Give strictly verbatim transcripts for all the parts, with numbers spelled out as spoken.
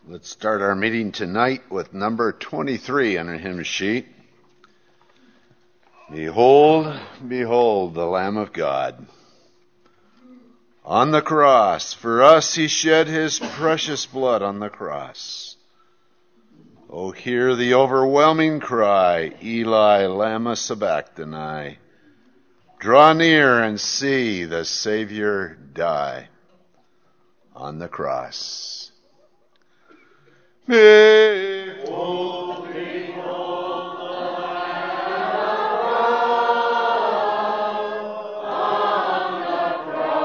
Let's start our meeting tonight with number twenty-three on our hymn sheet. Behold, behold the Lamb of God. On the cross, for us he shed his precious blood on the cross. Oh, hear the overwhelming cry, Eli, lama sabachthani. Draw near and see the Savior die on the cross. Behold, behold the Lamb on the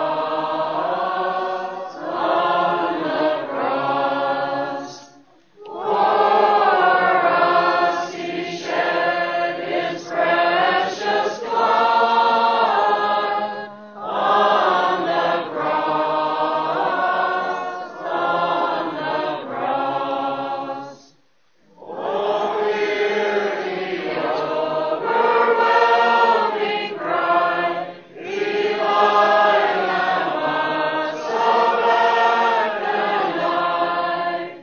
cross, on the cross. For us he shed his precious blood on the cross, on the cross. Oh, hear the overwhelming cry, Eli, lama sabachthani.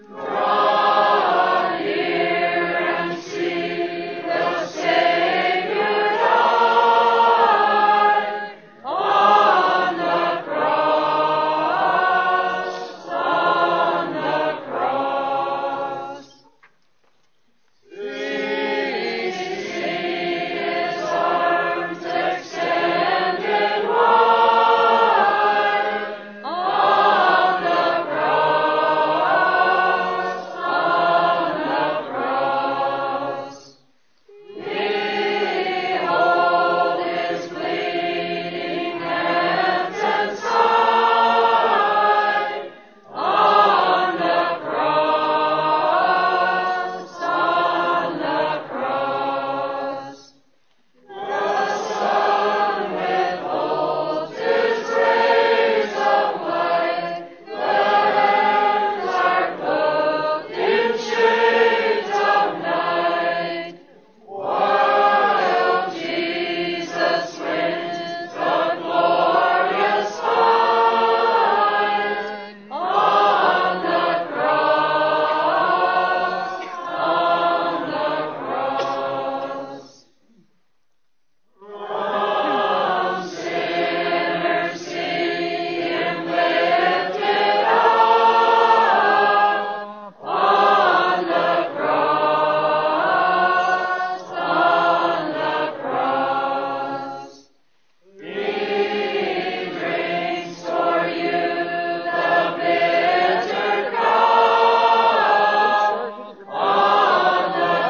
Draw near and see the Savior die on the cross, on the cross. See, see his arms extended wide on the cross, on the cross. Behold his bleeding hands and side on the cross, on the cross. The sun withholds his rays of light. The heavens are clothed in shades of night. While Jesus wins the glorious fight on the cross, on the cross. From sinners see him lifted up on the cross, on the cross. He drinks for you the bitter cup on the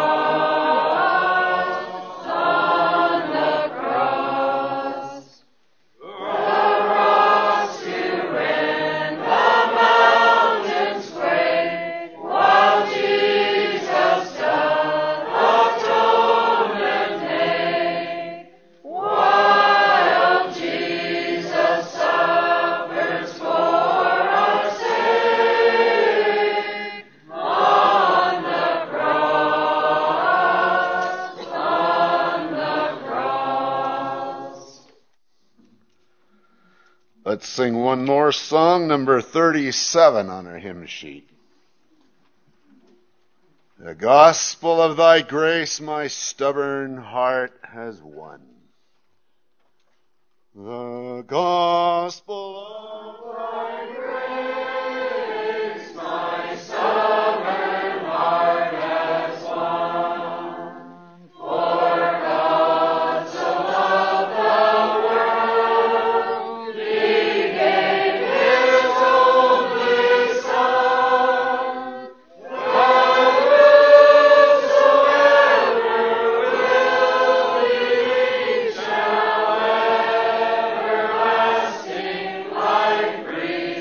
cross, on the cross. The rocks to rend, the mountains break, while Jesus doth atonement make. While Jesus suffers for our sake on the cross, on the cross. Let's sing one more song, number thirty-seven on our hymn sheet. The gospel of thy grace my stubborn heart has won. The gospel of thy grace my stubborn heart has won. For God so loved the world, he gave his only Son, that whosoever will believe shall everlasting life receive.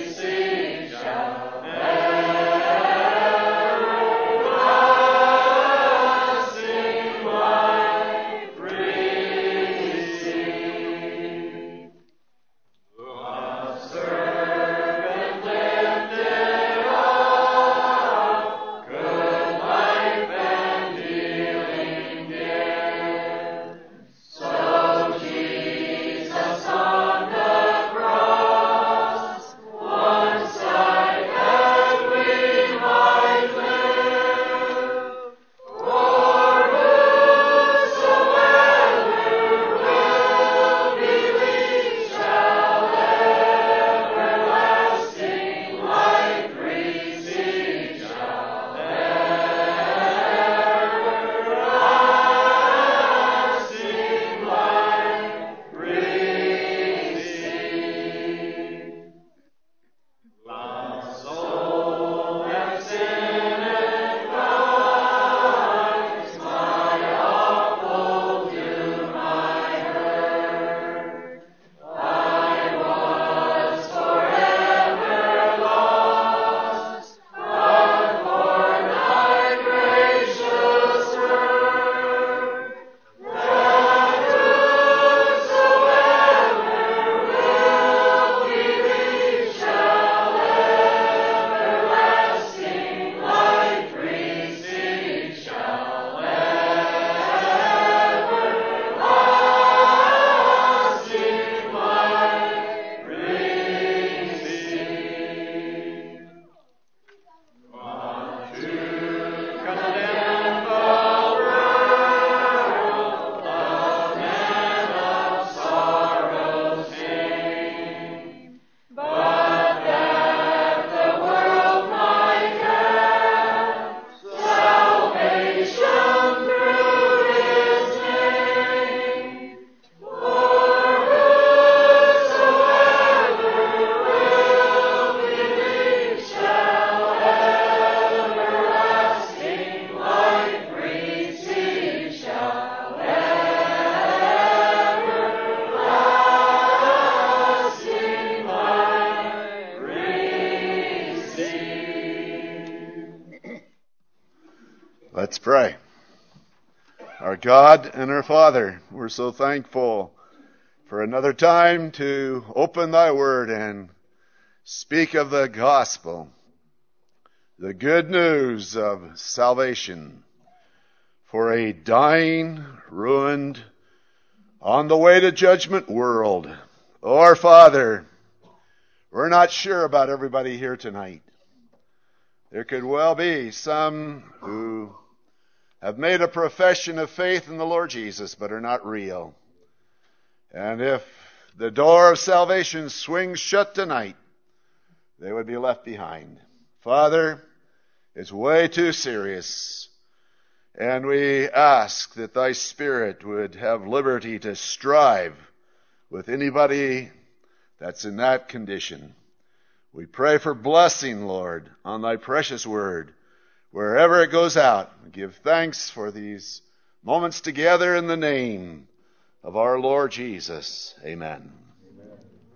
Let's pray. Our God and our Father, we're so thankful for another time to open thy word and speak of the gospel, the good news of salvation for a dying, ruined, on the way to judgment world. Oh, our Father, we're not sure about everybody here tonight. There could well be some who have made a profession of faith in the Lord Jesus, but are not real. And if the door of salvation swings shut tonight, they would be left behind. Father, it's way too serious. And we ask that thy Spirit would have liberty to strive with anybody that's in that condition. We pray for blessing, Lord, on thy precious word. Wherever it goes out, give thanks for these moments together in the name of our Lord Jesus. Amen. Amen.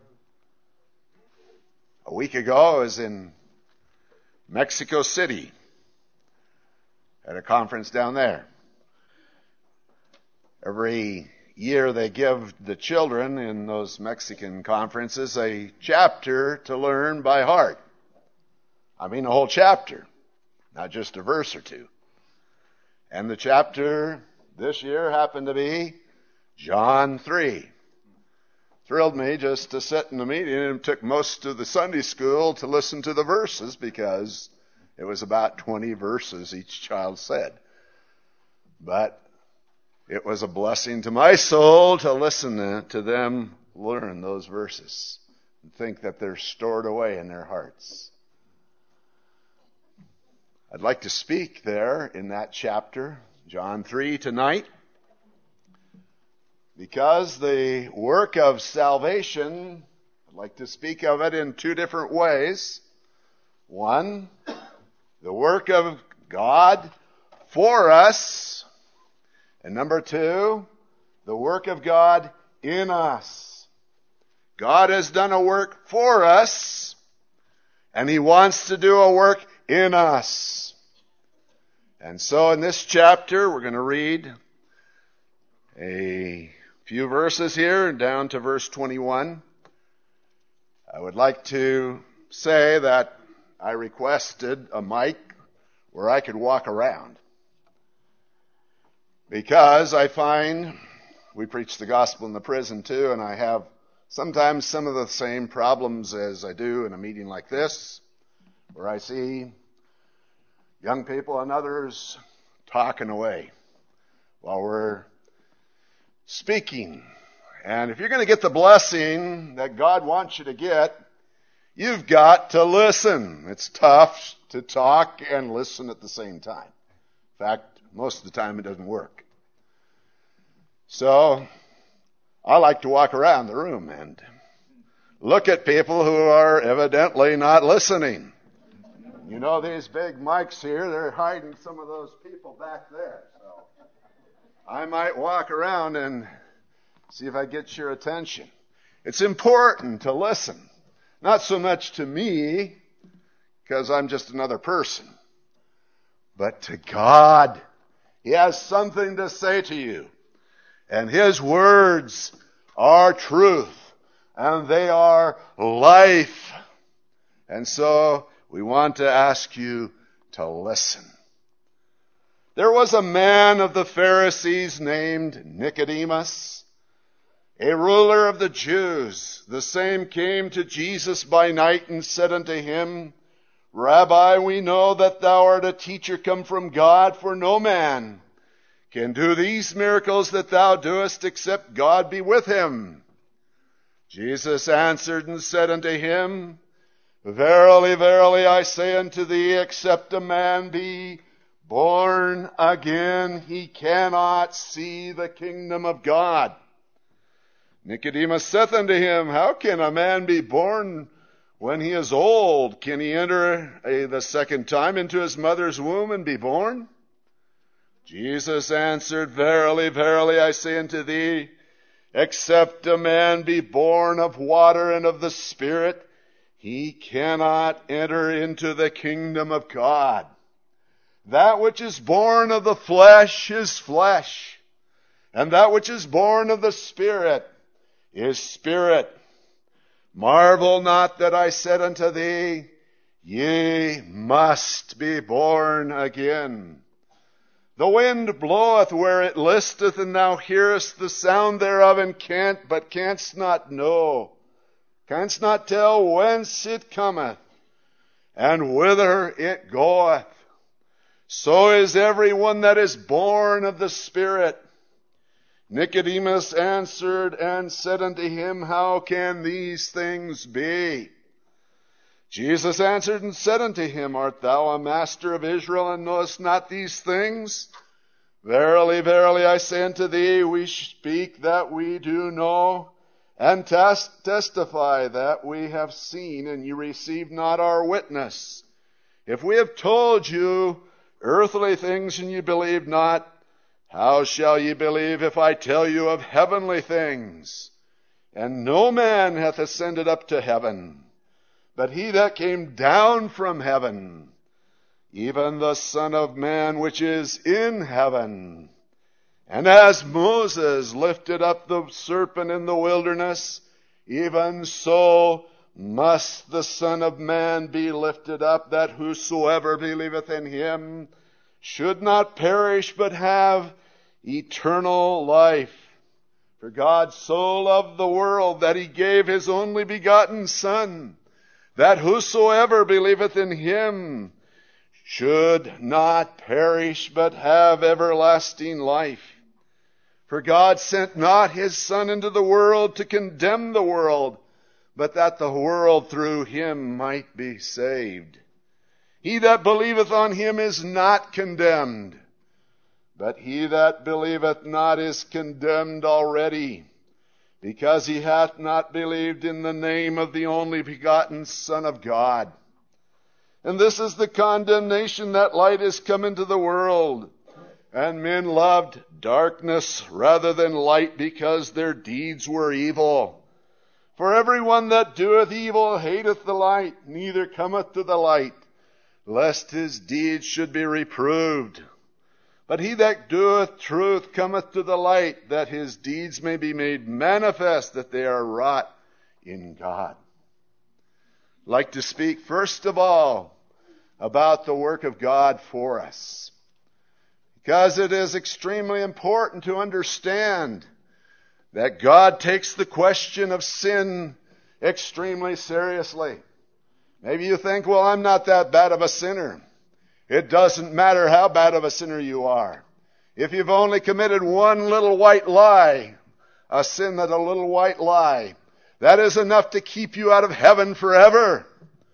A week ago, I was in Mexico City at a conference down there. Every year they give the children in those Mexican conferences a chapter to learn by heart. I mean a whole chapter. Not just a verse or two. And the chapter this year happened to be John three. Thrilled me just to sit in the meeting, and it took most of the Sunday school to listen to the verses because it was about twenty verses each child said. But it was a blessing to my soul to listen to them learn those verses and think that they're stored away in their hearts. I'd like to speak there in that chapter, John three, tonight, because the work of salvation, I'd like to speak of it in two different ways. One, the work of God for us, and number two, the work of God in us. God has done a work for us, and He wants to do a work in us. And so in this chapter, we're going to read a few verses here down to verse twenty-one. I would like to say that I requested a mic where I could walk around, because I find we preach the gospel in the prison too, and I have sometimes some of the same problems as I do in a meeting like this, where I see young people and others talking away while we're speaking. And if you're going to get the blessing that God wants you to get, you've got to listen. It's tough to talk and listen at the same time. In fact, most of the time it doesn't work. So I like to walk around the room and look at people who are evidently not listening. You know, these big mics here, they're hiding some of those people back there. So I might walk around and see if I get your attention. It's important to listen. Not so much to me, because I'm just another person, but to God. He has something to say to you. And His words are truth. And they are life. And so we want to ask you to listen. There was a man of the Pharisees named Nicodemus, a ruler of the Jews. The same came to Jesus by night and said unto him, Rabbi, we know that thou art a teacher come from God, for no man can do these miracles that thou doest except God be with him. Jesus answered and said unto him, Verily, verily, I say unto thee, except a man be born again, he cannot see the kingdom of God. Nicodemus saith unto him, How can a man be born when he is old? Can he enter a, the second time into his mother's womb and be born? Jesus answered, Verily, verily, I say unto thee, except a man be born of water and of the Spirit, he cannot enter into the kingdom of God. That which is born of the flesh is flesh, and that which is born of the Spirit is spirit. Marvel not that I said unto thee, Ye must be born again. The wind bloweth where it listeth, and thou hearest the sound thereof, and can't, but canst not know, canst not tell whence it cometh, and whither it goeth. So is every one that is born of the Spirit. Nicodemus answered and said unto him, How can these things be? Jesus answered and said unto him, Art thou a master of Israel, and knowest not these things? Verily, verily, I say unto thee, we speak that we do know, and tes- testify that we have seen, and you receive not our witness. If we have told you earthly things, and you believe not, how shall ye believe if I tell you of heavenly things? And no man hath ascended up to heaven, but he that came down from heaven, even the Son of Man which is in heaven. And as Moses lifted up the serpent in the wilderness, even so must the Son of Man be lifted up, that whosoever believeth in him should not perish, but have eternal life. For God so loved the world that he gave his only begotten Son, that whosoever believeth in him should not perish, but have everlasting life. For God sent not his Son into the world to condemn the world, but that the world through him might be saved. He that believeth on him is not condemned, but he that believeth not is condemned already, because he hath not believed in the name of the only begotten Son of God. And this is the condemnation, that light is come into the world, and men loved darkness rather than light, because their deeds were evil. For every one that doeth evil hateth the light, neither cometh to the light, lest his deeds should be reproved. But he that doeth truth cometh to the light, that his deeds may be made manifest, that they are wrought in God. I'd like to speak first of all about the work of God for us, because it is extremely important to understand that God takes the question of sin extremely seriously. Maybe you think, well, I'm not that bad of a sinner. It doesn't matter how bad of a sinner you are. If you've only committed one little white lie, a sin that a little white lie, that is enough to keep you out of heaven forever.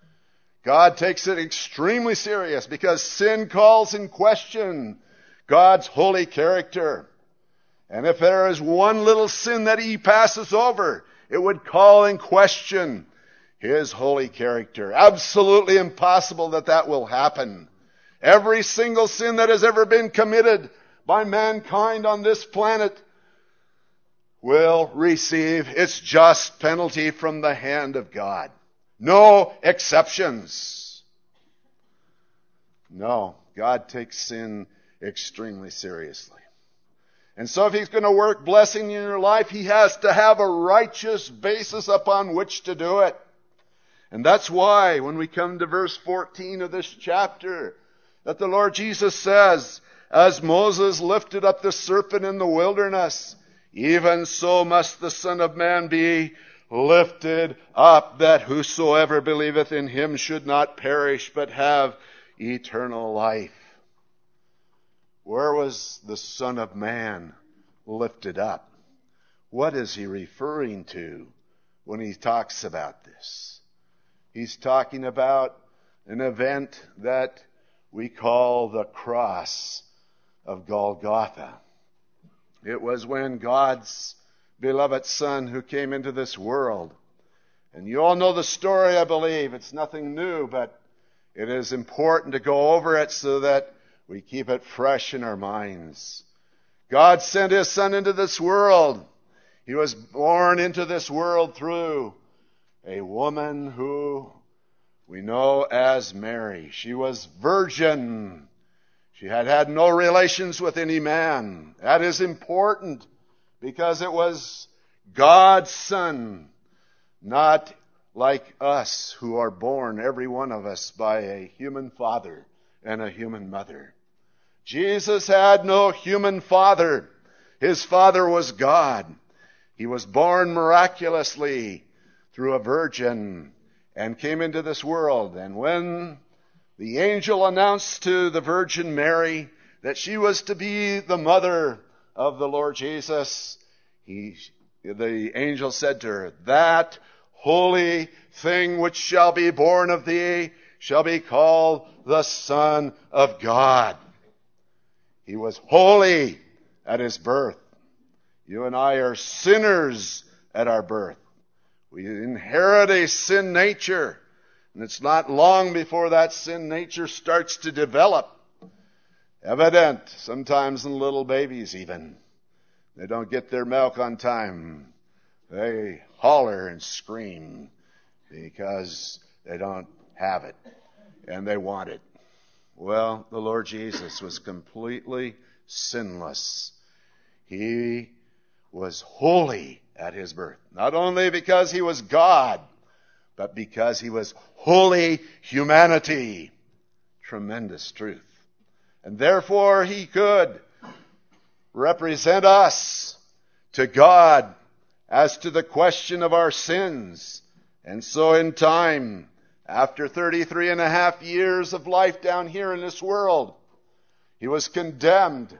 God takes it extremely serious, because sin calls in question God's holy character. And if there is one little sin that he passes over, it would call in question his holy character. Absolutely impossible that that will happen. Every single sin that has ever been committed by mankind on this planet will receive its just penalty from the hand of God. No exceptions. No, God takes sin extremely seriously. And so if he's going to work blessing in your life, he has to have a righteous basis upon which to do it. And that's why when we come to verse fourteen of this chapter, that the Lord Jesus says, as Moses lifted up the serpent in the wilderness, even so must the Son of Man be lifted up, that whosoever believeth in him should not perish, but have eternal life. Where was the Son of Man lifted up? What is he referring to when he talks about this? He's talking about an event that we call the cross of Golgotha. It was when God's beloved Son who came into this world. And you all know the story, I believe. It's nothing new, but it is important to go over it so that we keep it fresh in our minds. God sent his Son into this world. He was born into this world through a woman who we know as Mary. She was virgin. She had had no relations with any man. That is important because it was God's Son, not like us who are born, every one of us, by a human father and a human mother. Jesus had no human father. His father was God. He was born miraculously through a virgin and came into this world. And when the angel announced to the Virgin Mary that she was to be the mother of the Lord Jesus, he, the angel said to her, "That holy thing which shall be born of thee shall be called the Son of God." He was holy at his birth. You and I are sinners at our birth. We inherit a sin nature. And it's not long before that sin nature starts to develop. Evident, sometimes in little babies even. They don't get their milk on time. They holler and scream because they don't have it and they want it. Well, the Lord Jesus was completely sinless. He was holy at his birth. Not only because he was God, but because he was holy humanity. Tremendous truth. And therefore he could represent us to God as to the question of our sins. And so in time, after thirty-three and a half years of life down here in this world, he was condemned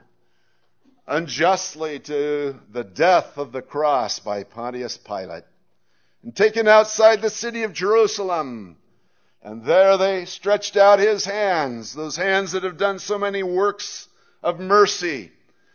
unjustly to the death of the cross by Pontius Pilate and taken outside the city of Jerusalem. And there they stretched out his hands, those hands that have done so many works of mercy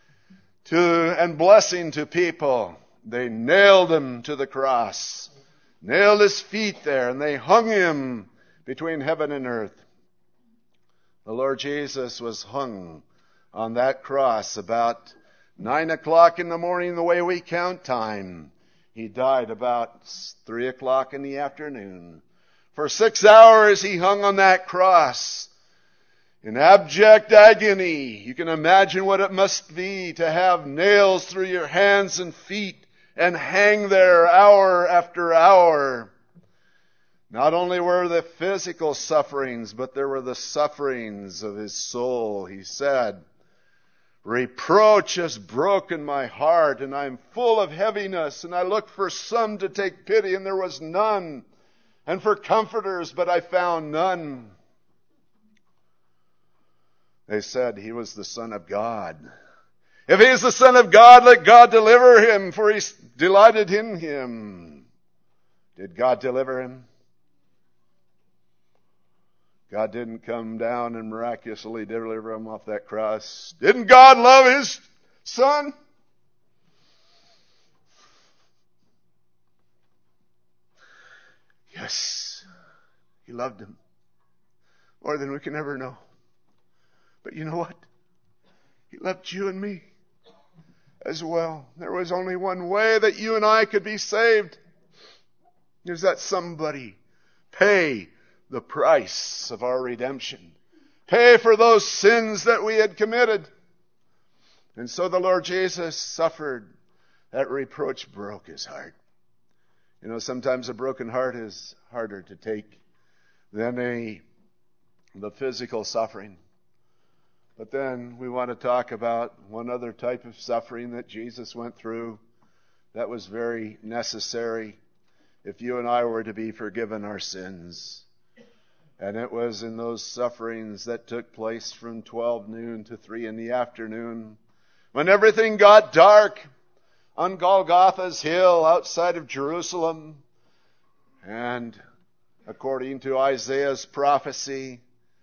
to and blessing to people. They nailed him to the cross, nailed his feet there, and they hung him between heaven and earth. The Lord Jesus was hung on that cross about nine o'clock in the morning, the way we count time. He died about three o'clock in the afternoon. For six hours he hung on that cross in abject agony. You can imagine what it must be to have nails through your hands and feet and hang there hour after hour. Not only were the physical sufferings, but there were the sufferings of his soul. He said, "Reproach has broken my heart, and I am full of heaviness, and I looked for some to take pity, and there was none, and for comforters, but I found none." They said he was the Son of God. If he is the Son of God, let God deliver him, for he delighted in him. Did God deliver him? God didn't come down and miraculously deliver him off that cross. Didn't God love his Son? Yes, he loved him more than we can ever know. But you know what? He loved you and me as well. There was only one way that you and I could be saved. Is that somebody pay the price of our redemption. Pay for those sins that we had committed. And so the Lord Jesus suffered. That reproach broke his heart. You know, sometimes a broken heart is harder to take than a, the physical suffering. But then we want to talk about one other type of suffering that Jesus went through that was very necessary if you and I were to be forgiven our sins. And it was in those sufferings that took place from twelve noon to three in the afternoon, when everything got dark on Golgotha's hill outside of Jerusalem. And according to Isaiah's prophecy,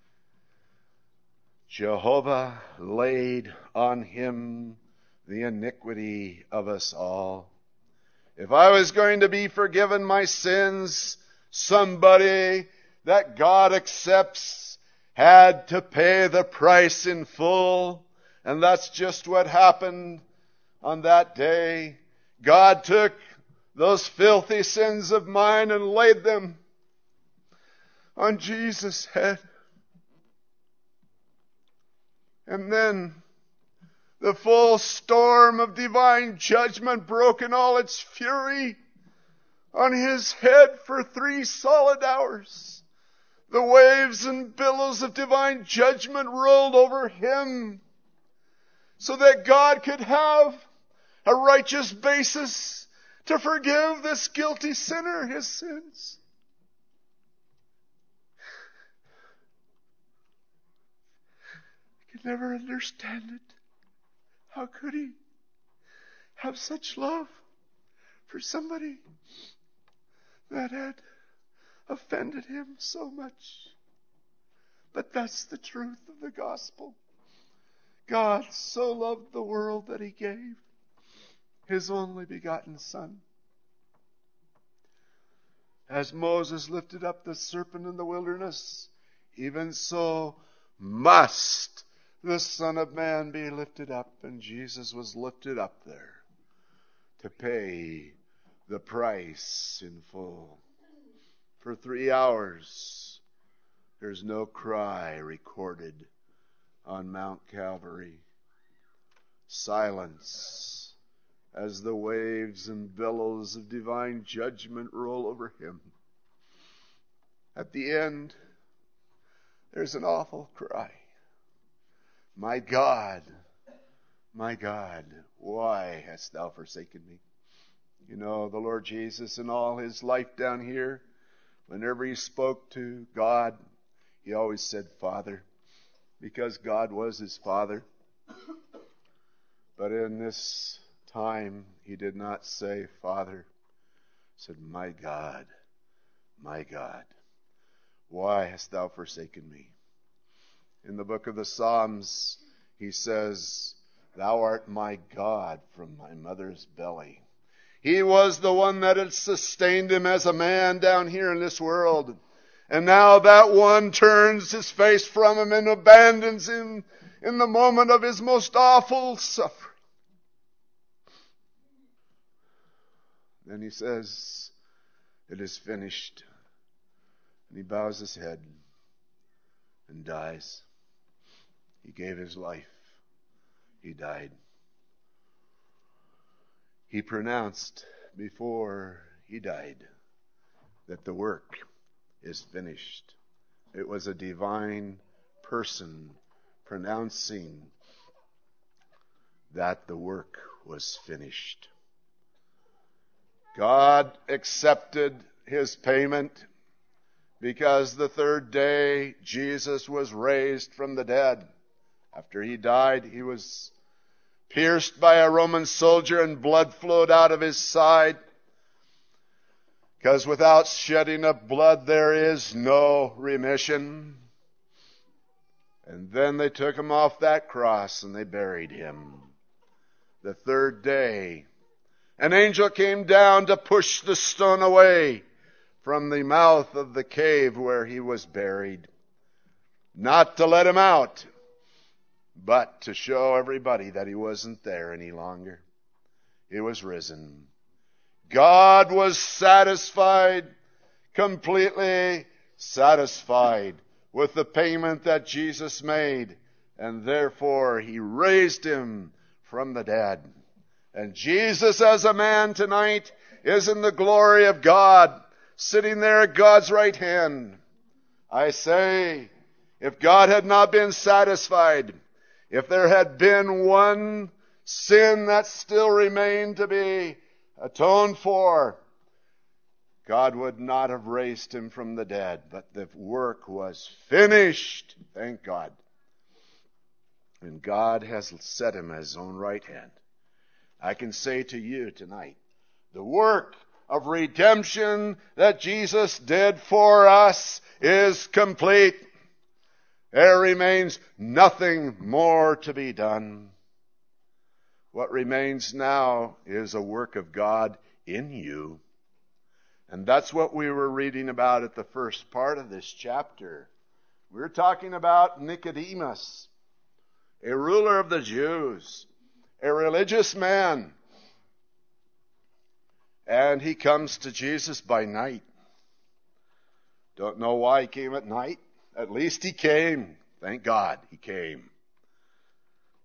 Jehovah laid on him the iniquity of us all. If I was going to be forgiven my sins, somebody that God accepts had to pay the price in full. And that's just what happened on that day. God took those filthy sins of mine and laid them on Jesus' head. And then the full storm of divine judgment broke in all its fury on his head for three solid hours. The waves and billows of divine judgment rolled over him so that God could have a righteous basis to forgive this guilty sinner his sins. I could never understand it. How could he have such love for somebody that had offended him so much? But that's the truth of the gospel. God so loved the world that he gave his only begotten Son. As Moses lifted up the serpent in the wilderness, even so must the Son of Man be lifted up. And Jesus was lifted up there to pay the price in full. For three hours, there's no cry recorded on Mount Calvary. Silence as the waves and billows of divine judgment roll over him. At the end, there's an awful cry. My God, my God, why hast thou forsaken me? You know, the Lord Jesus in all his life down here, whenever he spoke to God, he always said, Father, because God was his Father. But in this time, he did not say, Father. He said, my God, my God, why hast thou forsaken me? In the book of the Psalms, he says, Thou art my God from my mother's belly. He was the one that had sustained him as a man down here in this world. And now that one turns his face from him and abandons him in the moment of his most awful suffering. Then he says, It is finished. And he bows his head and dies. He gave his life. He died. He pronounced before he died that the work is finished. It was a divine person pronouncing that the work was finished. God accepted his payment because the third day Jesus was raised from the dead. After he died, he was pierced by a Roman soldier and blood flowed out of his side. Because without shedding of blood, there is no remission. And then they took him off that cross and they buried him. The third day, an angel came down to push the stone away from the mouth of the cave where he was buried. Not to let him out, but to show everybody that he wasn't there any longer. He was risen. God was satisfied, completely satisfied with the payment that Jesus made, and therefore he raised him from the dead. And Jesus as a man tonight is in the glory of God, sitting there at God's right hand. I say, if God had not been satisfied, if there had been one sin that still remained to be atoned for, God would not have raised him from the dead. But the work was finished. Thank God. And God has set him at his own right hand. I can say to you tonight, the work of redemption that Jesus did for us is complete. There remains nothing more to be done. What remains now is a work of God in you. And that's what we were reading about at the first part of this chapter. We're talking about Nicodemus, a ruler of the Jews, a religious man. And he comes to Jesus by night. Don't know why he came at night. At least he came. Thank God he came.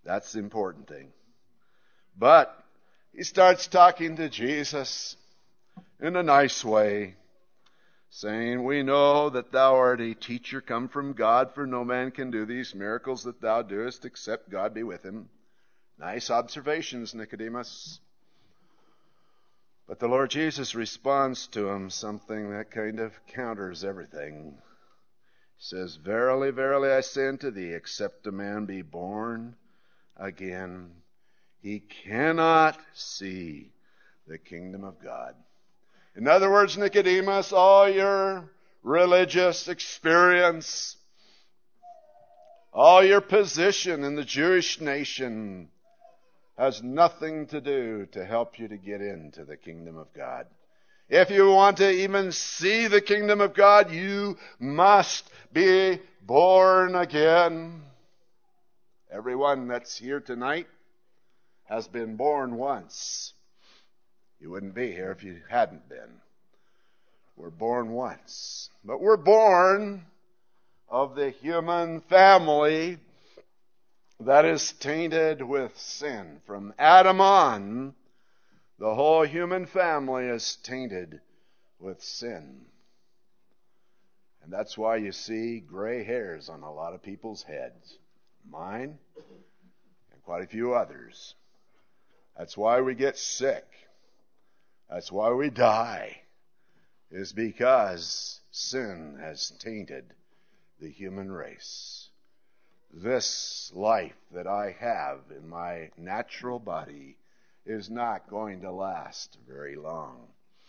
That's the important thing. But he starts talking to Jesus in a nice way, saying, we know that thou art a teacher come from God, for no man can do these miracles that thou doest except God be with him. Nice observations, Nicodemus. But the Lord Jesus responds to him something that kind of counters everything. He says, verily, verily, I say unto thee, except a man be born again, he cannot see the kingdom of God. In other words, Nicodemus, all your religious experience, all your position in the Jewish nation has nothing to do to help you to get into the kingdom of God. If you want to even see the kingdom of God, you must be born again. Everyone that's here tonight has been born once. You wouldn't be here if you hadn't been. We're born once. But we're born of the human family that is tainted with sin. From Adam on, the whole human family is tainted with sin. And that's why you see gray hairs on a lot of people's heads. Mine and quite a few others. That's why we get sick. That's why we die. Is because sin has tainted the human race. This life that I have in my natural body is not going to last very long.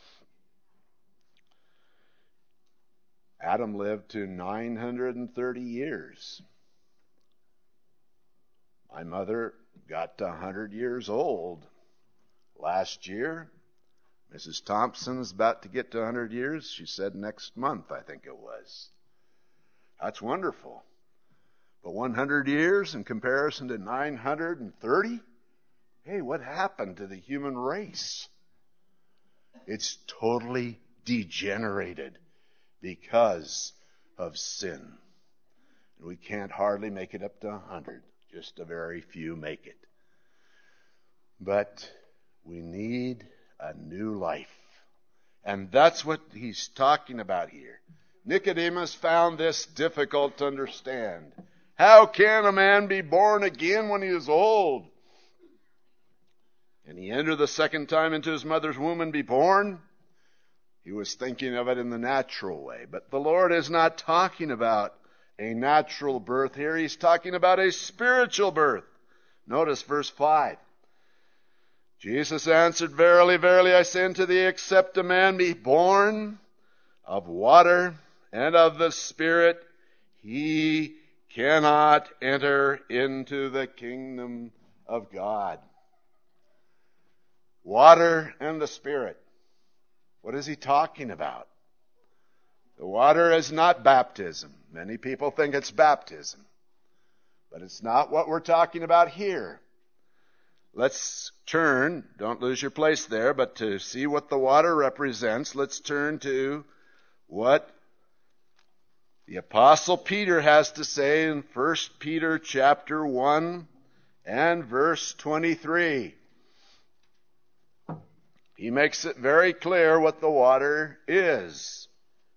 Adam lived to nine hundred thirty years. My mother got to one hundred years old last year. Missus Thompson's about to get to one hundred years. She said next month, I think it was. That's wonderful. But one hundred years in comparison to nine hundred thirty? Hey, what happened to the human race? It's totally degenerated because of sin. We can't hardly make it up to one hundred. Just a very few make it. But we need a new life. And that's what he's talking about here. Nicodemus found this difficult to understand. How can a man be born again when he is old? Can he enter the second time into his mother's womb and be born? He was thinking of it in the natural way. But the Lord is not talking about a natural birth here. He's talking about a spiritual birth. Notice verse five. Jesus answered, verily, verily, I say unto thee, except a man be born of water and of the Spirit, he cannot enter into the kingdom of God. Water and the Spirit. What is he talking about? The water is not baptism. Many people think it's baptism. But it's not what we're talking about here. Let's turn, don't lose your place there, but to see what the water represents, let's turn to what the Apostle Peter has to say in First Peter chapter one and verse twenty-three. He makes it very clear what the water is.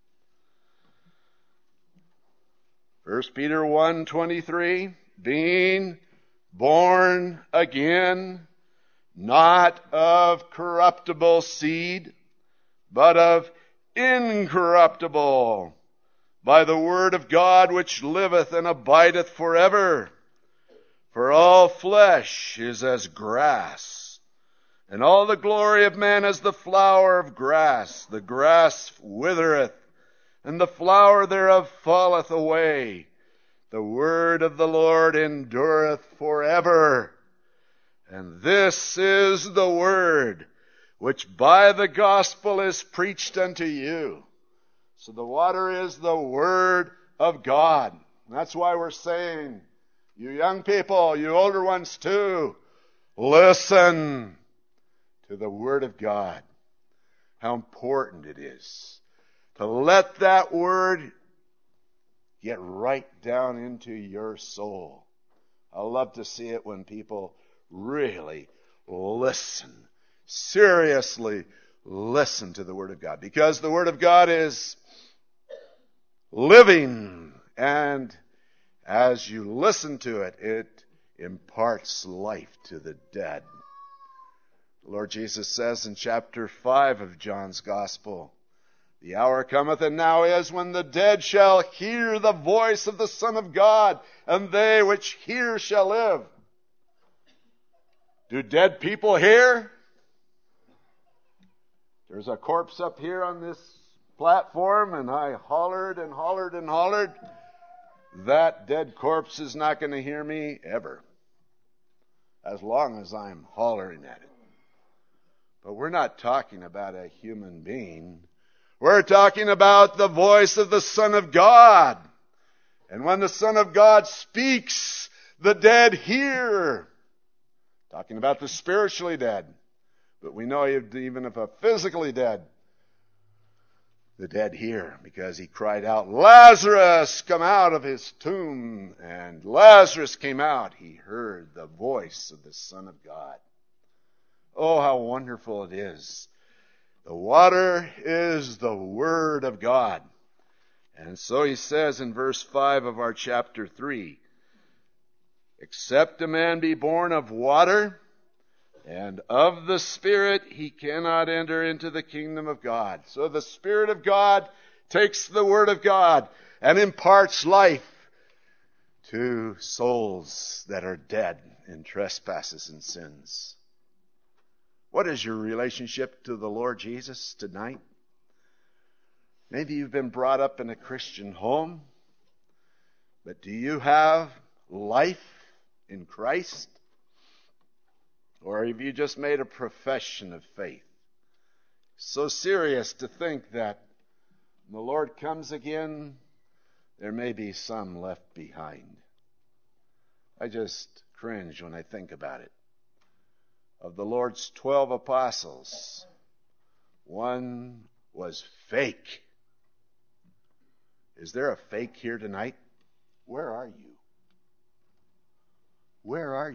First Peter one twenty-three, being born again, not of corruptible seed, but of incorruptible, by the word of God which liveth and abideth forever. For all flesh is as grass, and all the glory of man as the flower of grass. The grass withereth, and the flower thereof falleth away. The word of the Lord endureth forever. And this is the word which by the gospel is preached unto you. So the water is the word of God. That's why we're saying, you young people, you older ones too, listen to the word of God. How important it is to let that word get right down into your soul. I love to see it when people really listen, seriously listen to the Word of God. Because the Word of God is living, and as you listen to it, it imparts life to the dead. The Lord Jesus says in chapter five of John's Gospel, the hour cometh and now is when the dead shall hear the voice of the Son of God, and they which hear shall live. Do dead people hear? There's a corpse up here on this platform, and I hollered and hollered and hollered. That dead corpse is not going to hear me ever, as long as I'm hollering at it. But we're not talking about a human being. We're talking about the voice of the Son of God. And when the Son of God speaks, the dead hear. Talking about the spiritually dead. But we know even if a physically dead, the dead hear, because he cried out, Lazarus, come out of his tomb. And Lazarus came out. He heard the voice of the Son of God. Oh, how wonderful it is. The water is the Word of God. And so he says in verse five of our chapter three, except a man be born of water and of the Spirit, he cannot enter into the kingdom of God. So the Spirit of God takes the Word of God and imparts life to souls that are dead in trespasses and sins. What is your relationship to the Lord Jesus tonight? Maybe you've been brought up in a Christian home, but do you have life in Christ? Or have you just made a profession of faith? So serious to think that when the Lord comes again, there may be some left behind. I just cringe when I think about it. Of the Lord's twelve apostles, one was fake. Is there a fake here tonight? Where are you? Where are you?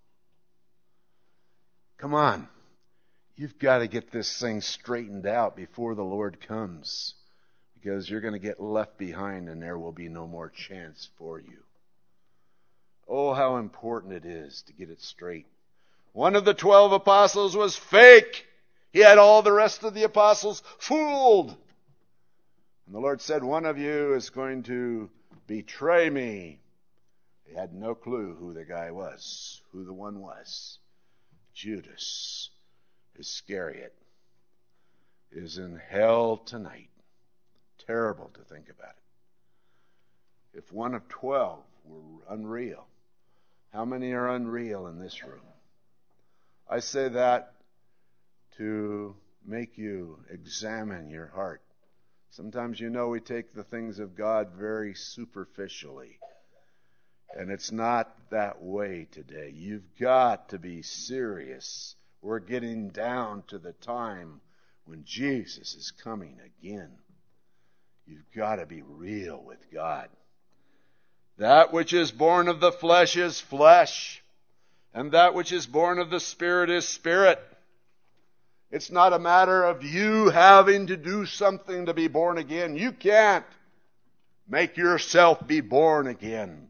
Come on. You've got to get this thing straightened out before the Lord comes, because you're going to get left behind and there will be no more chance for you. Oh, how important it is to get it straight. One of the twelve apostles was fake. He had all the rest of the apostles fooled. And the Lord said, one of you is going to betray me. They had no clue who the guy was, who the one was. Judas Iscariot is in hell tonight. Terrible to think about it. If one of twelve were unreal, how many are unreal in this room? I say that to make you examine your heart. Sometimes, you know, we take the things of God very superficially. And it's not that way today. You've got to be serious. We're getting down to the time when Jesus is coming again. You've got to be real with God. That which is born of the flesh is flesh, and that which is born of the Spirit is spirit. It's not a matter of you having to do something to be born again. You can't make yourself be born again.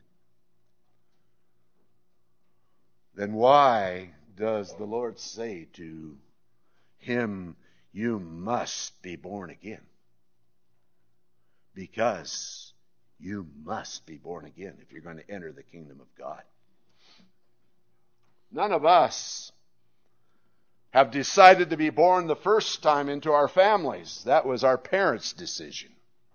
Then why does the Lord say to him, you must be born again? Because you must be born again if you're going to enter the kingdom of God. None of us have decided to be born the first time into our families. That was our parents' decision.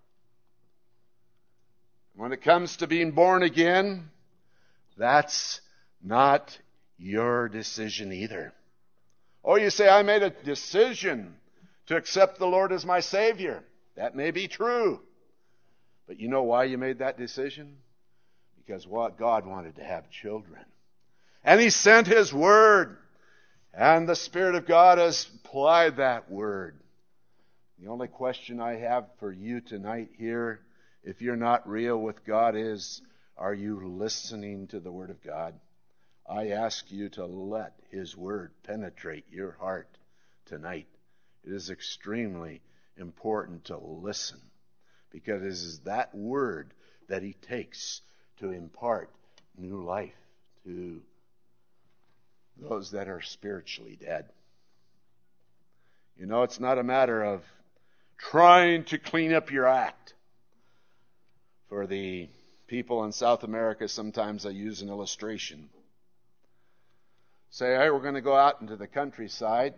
When it comes to being born again, that's not your decision either. Oh, you say, I made a decision to accept the Lord as my Savior. That may be true. But you know why you made that decision? Because what God wanted to have children. And He sent His Word. And the Spirit of God has applied that Word. The only question I have for you tonight here, if you're not real with God, is, Are you listening to the Word of God? I ask you to let His Word penetrate your heart tonight. It is extremely important to listen, because it is that Word that He takes to impart new life to those that are spiritually dead. You know, it's not a matter of trying to clean up your act. For the people in South America, sometimes I use an illustration. Say, hey, we're going to go out into the countryside.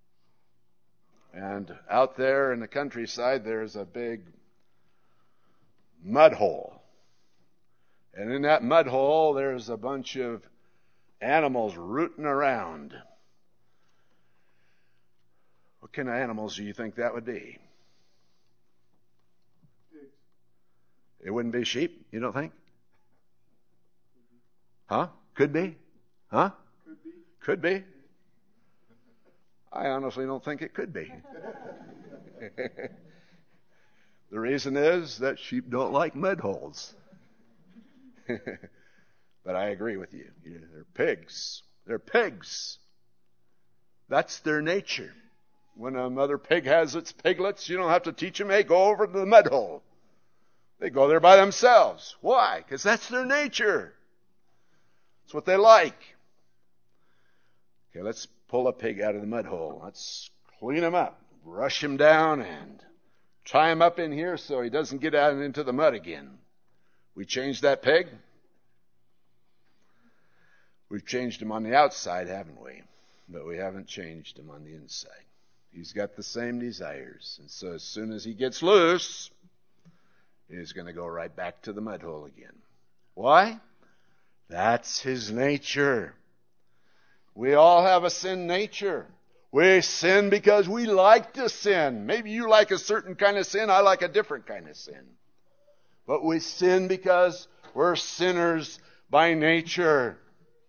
And out there in the countryside, there's a big mud hole. And in that mud hole, there's a bunch of animals rooting around. What kind of animals do you think that would be? It wouldn't be sheep, you don't think? Huh? Could be? Huh? Could be. Could be. I honestly don't think it could be. The reason is that sheep don't like mud holes. But I agree with you. They're pigs. They're pigs. That's their nature. When a mother pig has its piglets, you don't have to teach them, hey, go over to the mud hole. They go there by themselves. Why? Because that's their nature. It's what they like. Okay, let's pull a pig out of the mud hole. Let's clean him up, brush him down, and tie him up in here so he doesn't get out into the mud again. We changed that pig? We've changed him on the outside, haven't we? But we haven't changed him on the inside. He's got the same desires. And so as soon as he gets loose, he's going to go right back to the mud hole again. Why? That's his nature. We all have a sin nature. We sin because we like to sin. Maybe you like a certain kind of sin. I like a different kind of sin. But we sin because we're sinners by nature.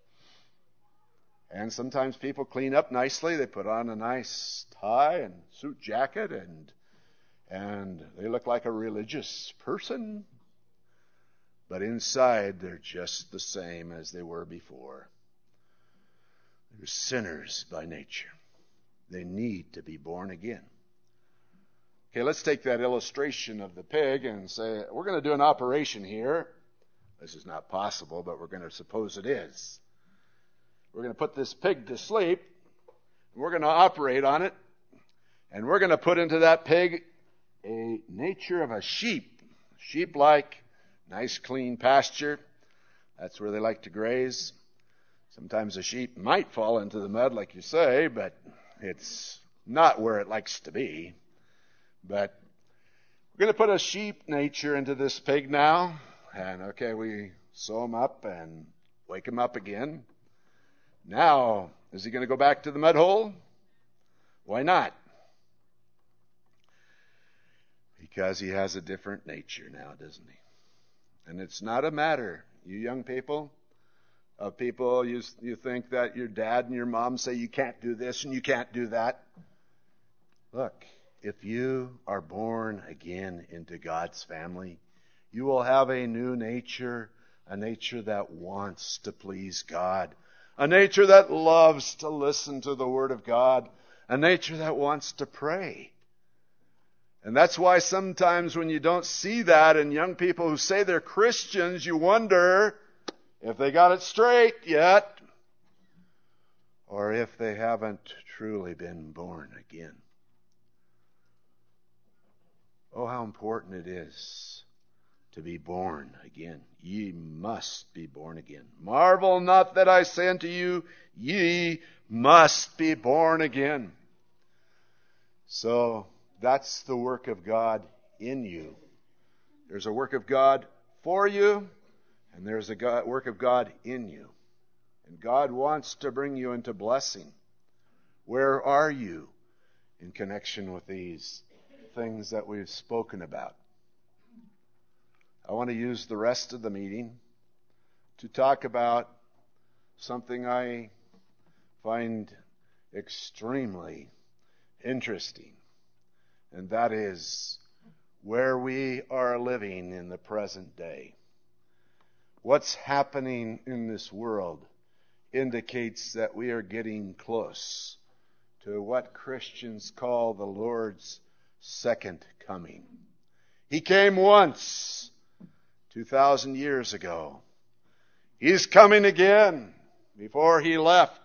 And sometimes people clean up nicely. They put on a nice tie and suit jacket, and and they look like a religious person. But inside, they're just the same as they were before. They're sinners by nature. They need to be born again. Okay, let's take that illustration of the pig and say, we're going to do an operation here. This is not possible, but we're going to suppose it is. We're going to put this pig to sleep. We're going to operate on it. And we're going to put into that pig a nature of a sheep. Sheep-like, nice clean pasture. That's where they like to graze. Sometimes a sheep might fall into the mud, like you say, but it's not where it likes to be. But we're going to put a sheep nature into this pig now. And okay, we sew him up and wake him up again. Now, is he going to go back to the mud hole? Why not? Because he has a different nature now, doesn't he? And it's not a matter, you young people, of people, you, you think that your dad and your mom say you can't do this and you can't do that. Look, if you are born again into God's family, you will have a new nature, a nature that wants to please God, a nature that loves to listen to the Word of God, a nature that wants to pray. And that's why sometimes when you don't see that in young people who say they're Christians, you wonder if they got it straight yet, or if they haven't truly been born again. Oh, how important it is to be born again. Ye must be born again. Marvel not that I say unto you, ye must be born again. So that's the work of God in you. There's a work of God for you, and there's a God, work of God in you. And God wants to bring you into blessing. Where are you in connection with these things that we've spoken about? I want to use the rest of the meeting to talk about something I find extremely interesting, and that is where we are living in the present day. what's happening in this world indicates that we are getting close to what Christians call the Lord's second coming. He came once, two thousand years ago. He's coming again. Before he left,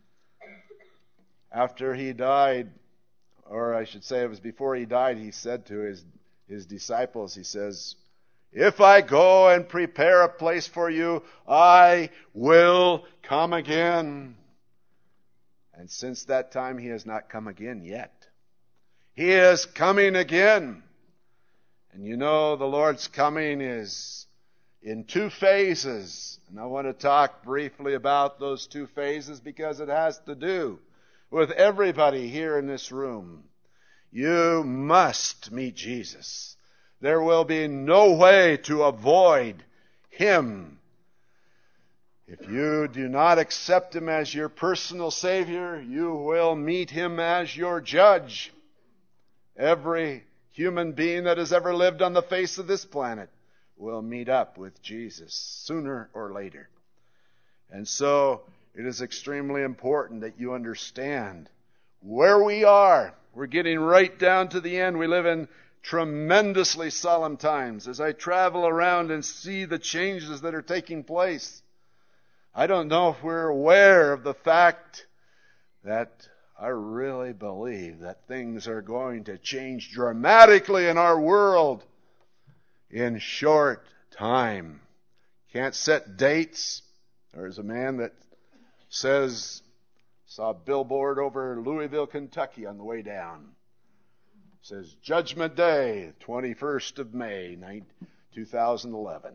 after he died, or I should say it was before he died, he said to his, his disciples, he says, "If I go and prepare a place for you, I will come again." And since that time, he has not come again yet. He is coming again. And you know, the Lord's coming is in two phases. And I want to talk briefly about those two phases because it has to do with everybody here in this room. You must meet Jesus. There will be no way to avoid Him. If you do not accept Him as your personal Savior, you will meet Him as your judge. Every human being that has ever lived on the face of this planet will meet up with Jesus sooner or later. And so it is extremely important that you understand where we are. We're getting right down to the end. We live in tremendously solemn times. As I travel around and see the changes that are taking place, I don't know if we're aware of the fact that I really believe that things are going to change dramatically in our world in short time. Can't set dates. There's a man that says, saw a billboard over Louisville, Kentucky on the way down. It says, Judgment Day, twenty-first of May, two thousand eleven.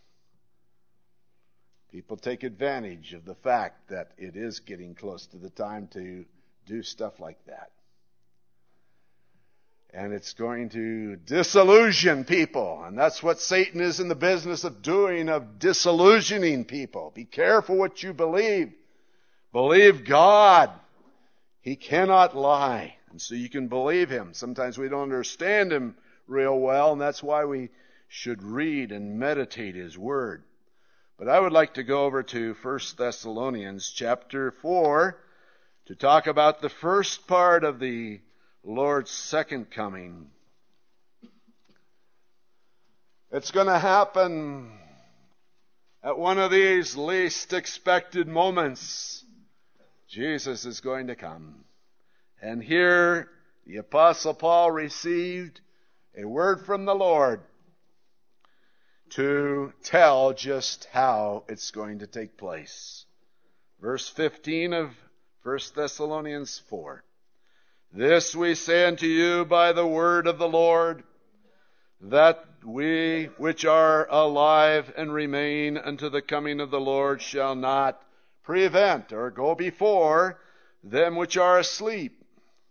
People take advantage of the fact that it is getting close to the time to do stuff like that. And it's going to disillusion people. And that's what Satan is in the business of doing, of disillusioning people. Be careful what you believe. Believe God. He cannot lie. And so you can believe Him. Sometimes we don't understand Him real well, and that's why we should read and meditate His Word. But I would like to go over to First Thessalonians chapter four to talk about the first part of the Lord's second coming. It's going to happen at one of these least expected moments. Jesus is going to come. And here the Apostle Paul received a word from the Lord to tell just how it's going to take place. Verse fifteen of First Thessalonians four. This we say unto you by the word of the Lord, that we which are alive and remain unto the coming of the Lord shall not prevent or go before them which are asleep.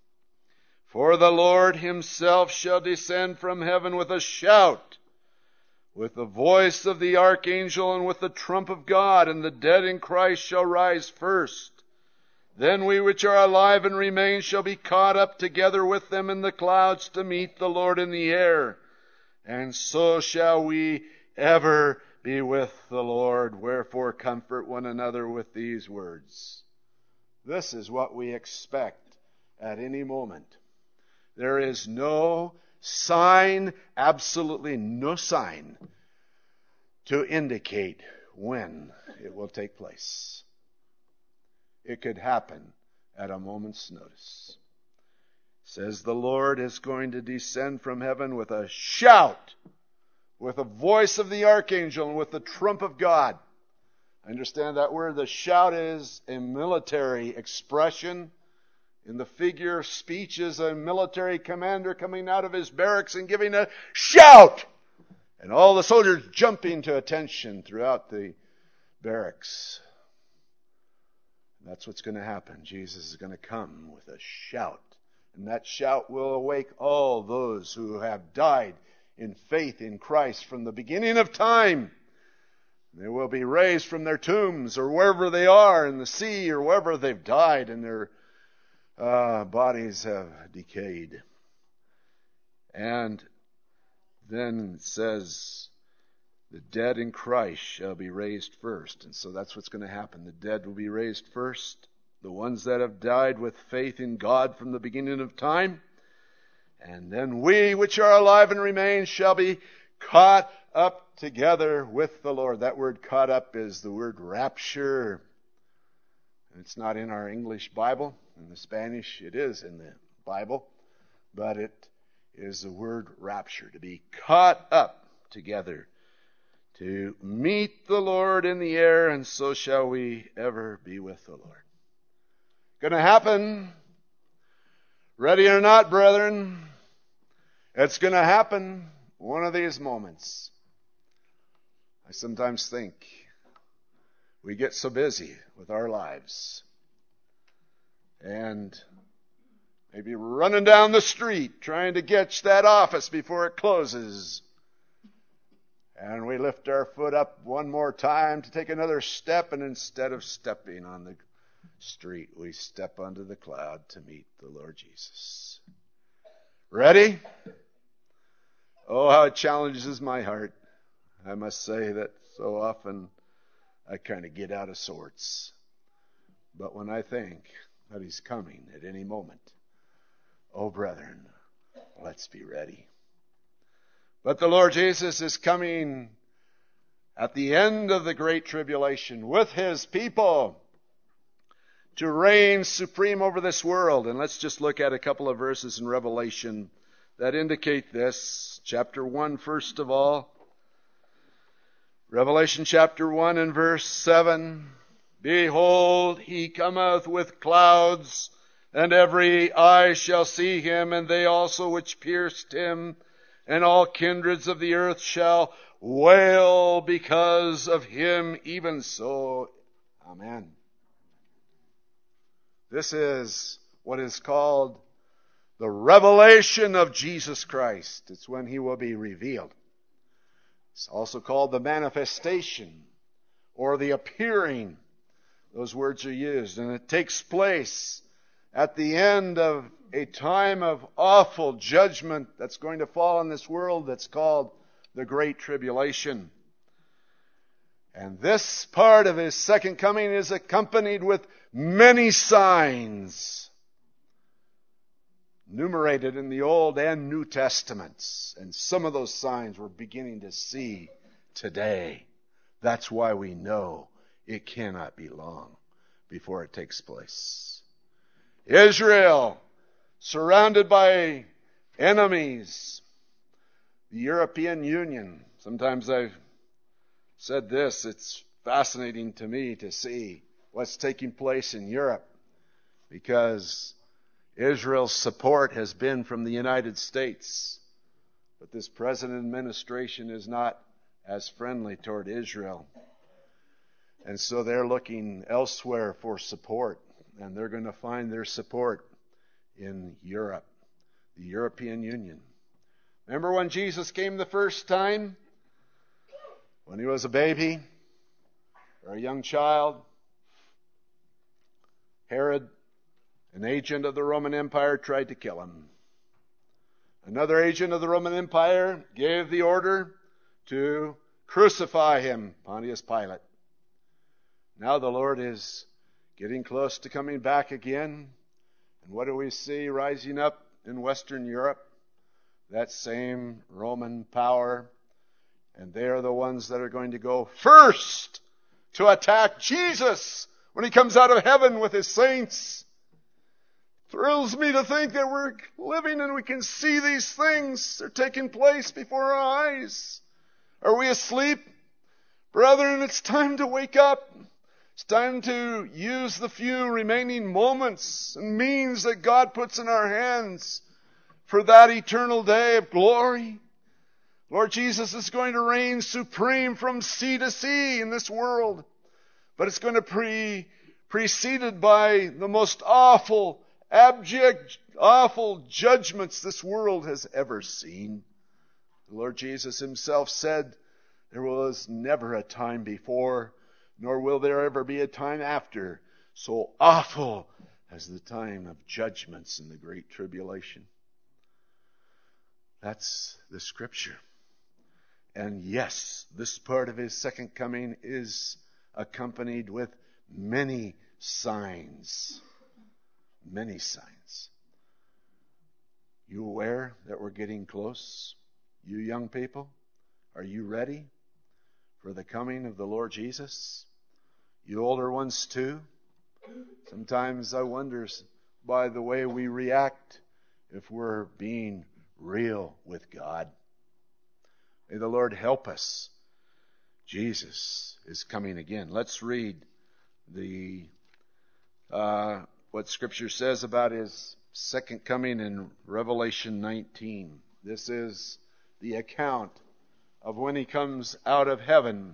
For the Lord Himself shall descend from heaven with a shout, with the voice of the archangel, and with the trump of God, and the dead in Christ shall rise first. Then we which are alive and remain shall be caught up together with them in the clouds to meet the Lord in the air. And so shall we ever be with the Lord. Wherefore comfort one another with these words. This is what we expect at any moment. There is no sign, absolutely no sign, to indicate when it will take place. It could happen at a moment's notice. It says the Lord is going to descend from heaven with a shout, with the voice of the archangel, and with the trump of God. I understand that word. The shout is a military expression. In the figure of speech is a military commander coming out of his barracks and giving a shout. And all the soldiers jumping to attention throughout the barracks. That's what's going to happen. Jesus is going to come with a shout. And that shout will awake all those who have died in faith in Christ from the beginning of time. They will be raised from their tombs or wherever they are in the sea or wherever they've died and their uh, bodies have decayed. And then it says, The dead in Christ shall be raised first. And so that's what's going to happen. The dead will be raised first. The ones that have died with faith in God from the beginning of time. And then we which are alive and remain shall be caught up together with the Lord. That word caught up is the word rapture. It's not in our English Bible. In the Spanish, it is in the Bible. But it is the word rapture, to be caught up together, to meet the Lord in the air, and so shall we ever be with the Lord. Going to happen. Ready or not, brethren, it's going to happen one of these moments. I sometimes think we get so busy with our lives and maybe running down the street trying to catch that office before it closes. And we lift our foot up one more time to take another step, and instead of stepping on the street, we step onto the cloud to meet the Lord Jesus. Ready? Oh, how it challenges my heart. I must say that so often I kind of get out of sorts. But when I think that He's coming at any moment, oh, brethren, let's be ready. But the Lord Jesus is coming at the end of the Great Tribulation with His people to reign supreme over this world. And let's just look at a couple of verses in Revelation that indicate this. Chapter one, first of all. Revelation chapter one and verse seven. Behold, He cometh with clouds, and every eye shall see Him, and they also which pierced Him, and all kindreds of the earth shall wail because of Him. Even so, amen. This is what is called the revelation of Jesus Christ. It's when He will be revealed. It's also called the manifestation or the appearing. Those words are used, and it takes place at the end of a time of awful judgment that's going to fall on this world that's called the Great Tribulation. And this part of His second coming is accompanied with many signs, enumerated in the Old and New Testaments. And some of those signs we're beginning to see today. That's why we know it cannot be long before it takes place. Israel, surrounded by enemies. The European Union. Sometimes I've said this, it's fascinating to me to see what's taking place in Europe, because Israel's support has been from the United States. But this present administration is not as friendly toward Israel. And so they're looking elsewhere for support. And they're going to find their support in Europe, the European Union. Remember when Jesus came the first time? When He was a baby or a young child? Herod, an agent of the Roman Empire, tried to kill Him. Another agent of the Roman Empire gave the order to crucify Him, Pontius Pilate. Now the Lord is getting close to coming back again. And what do we see rising up in Western Europe? That same Roman power. And they are the ones that are going to go first to attack Jesus when He comes out of heaven with His saints. Thrills me to think that we're living and we can see these things. They're taking place before our eyes. Are we asleep? Brethren, it's time to wake up. It's time to use the few remaining moments and means that God puts in our hands for that eternal day of glory. Lord Jesus is going to reign supreme from sea to sea in this world. But it's going to be preceded by the most awful, abject, awful judgments this world has ever seen. The Lord Jesus Himself said, there was never a time before, nor will there ever be a time after, so awful as the time of judgments in the Great Tribulation. That's the Scripture. And yes, this part of his second coming is accompanied with many signs. Many signs. You aware that we're getting close? You young people, are you ready for the coming of the Lord Jesus? You older ones too? Sometimes I wonder, by the way we react, if we're being real with God. May the Lord help us. Jesus is coming again. Let's read the uh, what Scripture says about his second coming in Revelation nineteen. This is the account of when he comes out of heaven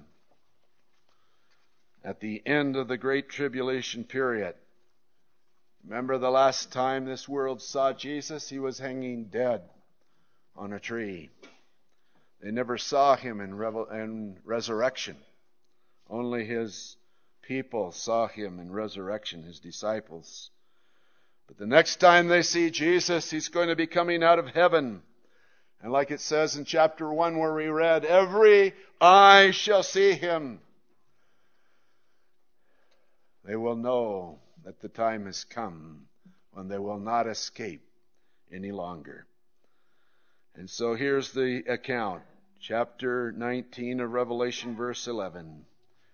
at the end of the Great Tribulation period. Remember the last time this world saw Jesus? He was hanging dead on a tree. They never saw him in, revel- in resurrection. Only his people saw him in resurrection, his disciples. But the next time they see Jesus, he's going to be coming out of heaven. And like it says in chapter one where we read, every eye shall see him. They will know that the time has come when they will not escape any longer. And so here's the account. Chapter nineteen of Revelation, verse eleven.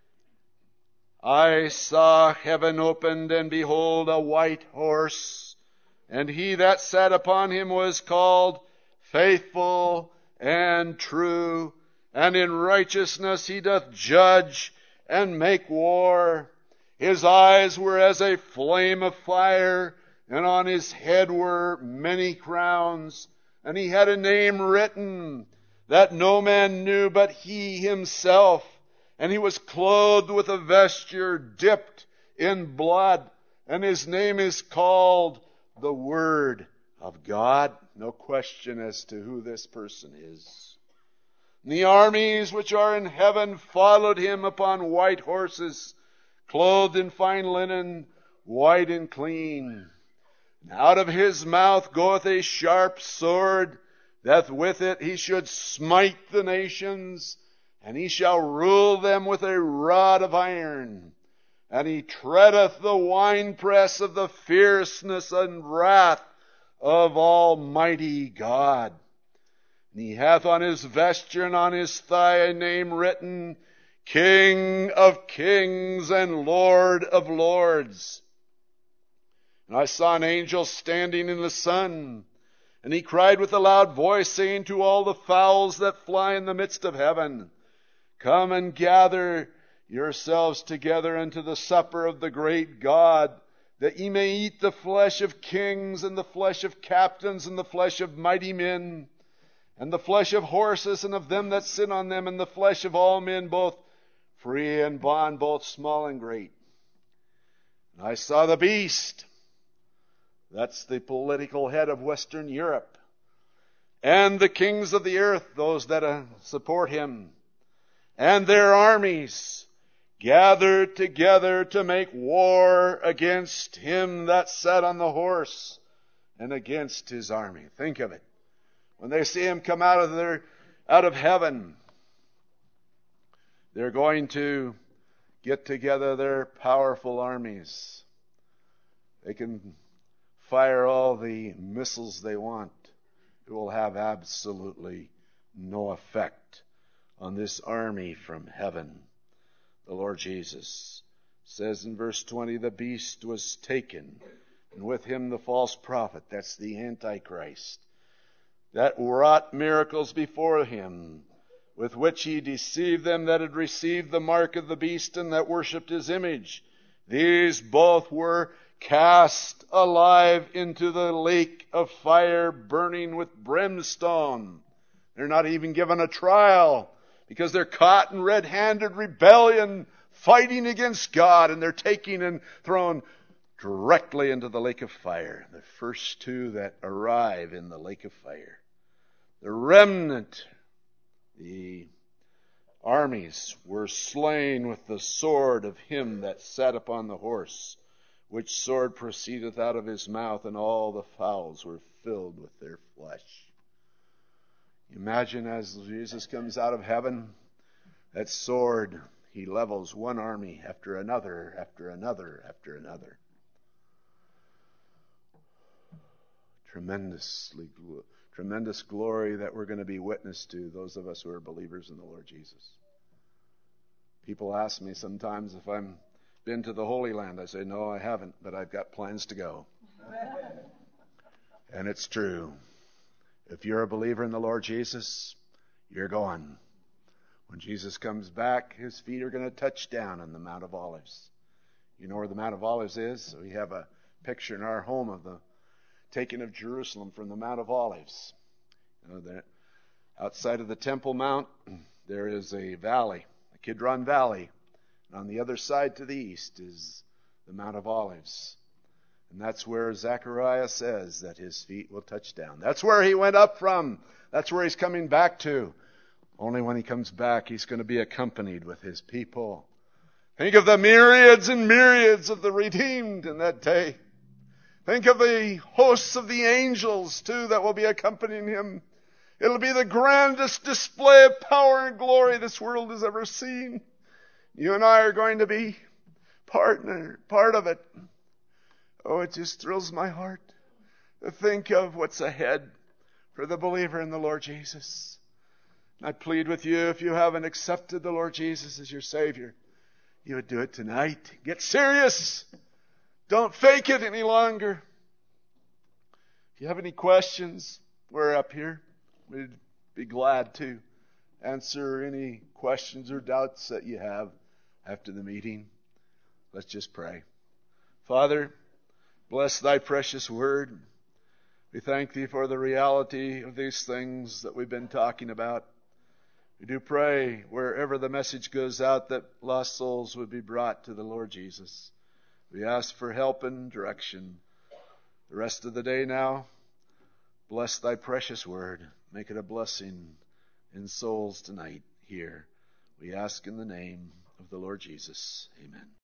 I saw heaven opened, and behold, a white horse, and he that sat upon him was called Faithful and True, and in righteousness he doth judge and make war. His eyes were as a flame of fire, and on his head were many crowns, and he had a name written that no man knew but he himself. And he was clothed with a vesture dipped in blood, and his name is called the Word of God. No question as to who this person is. And the armies which are in heaven followed him upon white horses, clothed in fine linen, white and clean. And out of his mouth goeth a sharp sword, that with it he should smite the nations, and he shall rule them with a rod of iron. And he treadeth the winepress of the fierceness and wrath of Almighty God. And he hath on his vesture and on his thigh a name written, King of Kings and Lord of Lords. And I saw an angel standing in the sun, and he cried with a loud voice, saying to all the fowls that fly in the midst of heaven, Come and gather yourselves together unto the supper of the great God, that ye may eat the flesh of kings, and the flesh of captains, and the flesh of mighty men, and the flesh of horses, and of them that sit on them, and the flesh of all men, both free and bond, both small and great. And I saw the beast, that's the political head of Western Europe, and the kings of the earth, those that uh, support him, and their armies gathered together to make war against him that sat on the horse and against his army. Think of it. When they see him come out of their, out of heaven, they're going to get together their powerful armies. They can fire all the missiles they want. It will have absolutely no effect on this army from heaven. The Lord Jesus says in verse twenty, the beast was taken, and with him the false prophet, that's the Antichrist, that wrought miracles before him, with which he deceived them that had received the mark of the beast and that worshipped his image. These both were cast alive into the lake of fire burning with brimstone. They're not even given a trial, because they're caught in red-handed rebellion, fighting against God, and they're taken and thrown directly into the lake of fire. The first two that arrive in the lake of fire. The remnant, the armies, were slain with the sword of him that sat upon the horse, which sword proceedeth out of his mouth, and all the fowls were filled with their flesh. Imagine as Jesus comes out of heaven, that sword, he levels one army after another, after another, after another. Tremendously, tremendous glory that we're going to be witness to, those of us who are believers in the Lord Jesus. People ask me sometimes if I've been to the Holy Land. I say, no, I haven't, but I've got plans to go. And it's true. If you're a believer in the Lord Jesus, you're going. When Jesus comes back, his feet are going to touch down on the Mount of Olives. You know where the Mount of Olives is? We have a picture in our home of the taking of Jerusalem from the Mount of Olives. You know, that outside of the Temple Mount, there is a valley, a Kidron Valley. And on the other side to the east is the Mount of Olives. And that's where Zechariah says that his feet will touch down. That's where he went up from. That's where he's coming back to. Only when he comes back, he's going to be accompanied with his people. Think of the myriads and myriads of the redeemed in that day. Think of the hosts of the angels, too, that will be accompanying him. It'll be the grandest display of power and glory this world has ever seen. You and I are going to be partner, part of it. Oh, it just thrills my heart to think of what's ahead for the believer in the Lord Jesus. I plead with you, if you haven't accepted the Lord Jesus as your Savior, you would do it tonight. Get serious. Don't fake it any longer. If you have any questions, we're up here. We'd be glad to answer any questions or doubts that you have after the meeting. Let's just pray. Father, bless thy precious word. We thank thee for the reality of these things that we've been talking about. We do pray wherever the message goes out that lost souls would be brought to the Lord Jesus. We ask for help and direction. The rest of the day now, bless thy precious word. Make it a blessing in souls tonight here. We ask in the name of the Lord Jesus. Amen.